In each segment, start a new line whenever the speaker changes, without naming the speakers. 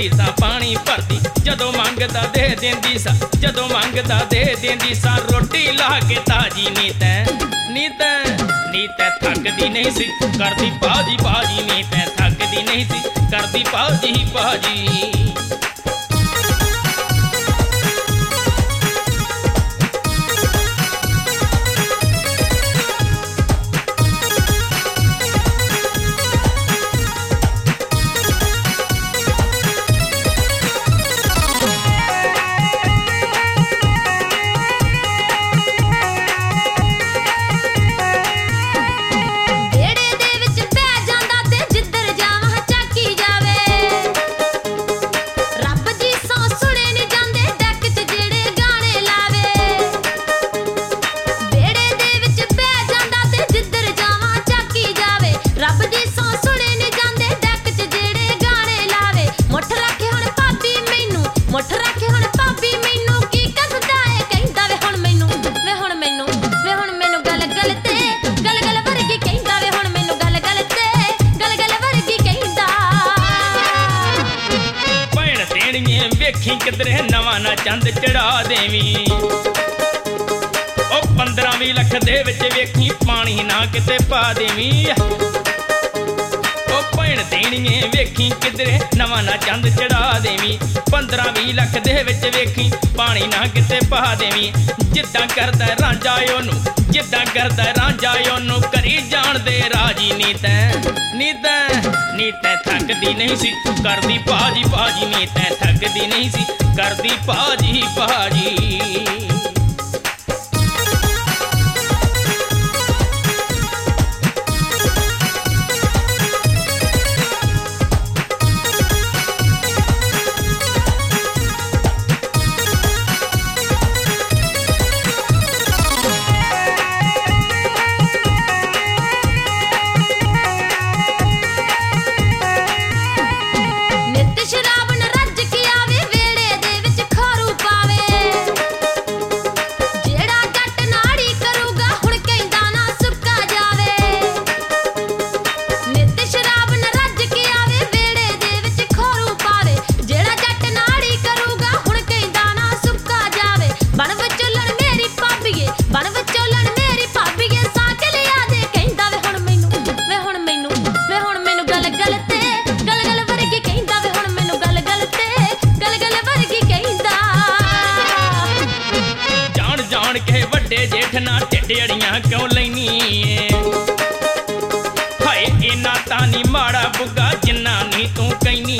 लोटी सा पानी भरदी जदों मंगदा दे देंदी सा जदों मंगदा दे देंदी सा रोटी ला के ताजी नी तैं थकदी नहीं सी करदी पाजी पाजी नी तैं थकदी नहीं सी करदी पाजी पाजी। वेखी किधरे नवा ना चंद चढ़ा देवी ओ 15-20 लख दे विच वेखी पानी ना किते पा देवी ओ भैन देणिए वेखी किधरे नवा ना चंद चढ़ा देवी 15-20 लख दे विच वेखी पानी ना किते पा देवी जिद्दां करदा रांझा ओनू जिद्दां करदा रांझा ओनू करी जान दे राजी नी तैं थकदी नहीं सी करदी पाजी पाजी नी तैं थकदी नहीं सी करदी पाजी पाजी। जेठना ढिड्डियां क्यों लैनी हाय इना तानी माड़ा बुगा जिन्ना नी तू कहनी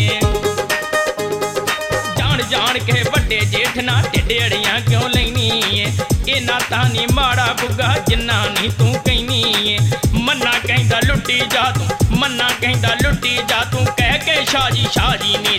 जान जान के बड़े जेठना ढिड्डियां क्यों लैनी इना तानी माड़ा बुगा जिन्ना नी तू कहनी मन्ना कहंदा लुटी जा तू मन्ना कहंदा लुटी जा तू कह के शाजी शाजी नी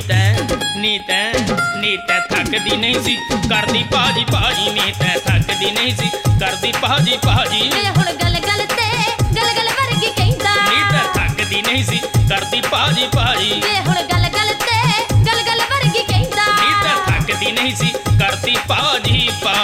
तैं थकदी नहीं सी करदी पाजी पाजी नी तैं थकदी नहीं सी करदी पाजी पाजी
हुण गल गल ते गल गल वर्गी कहंदा
नी तैं थकदी नहीं सी करदी पाजी पाजी
हुण गल गल ते गल गल वर्गी कहंदा
नी तैं थकदी नहीं सी करदी पाजी पाजी।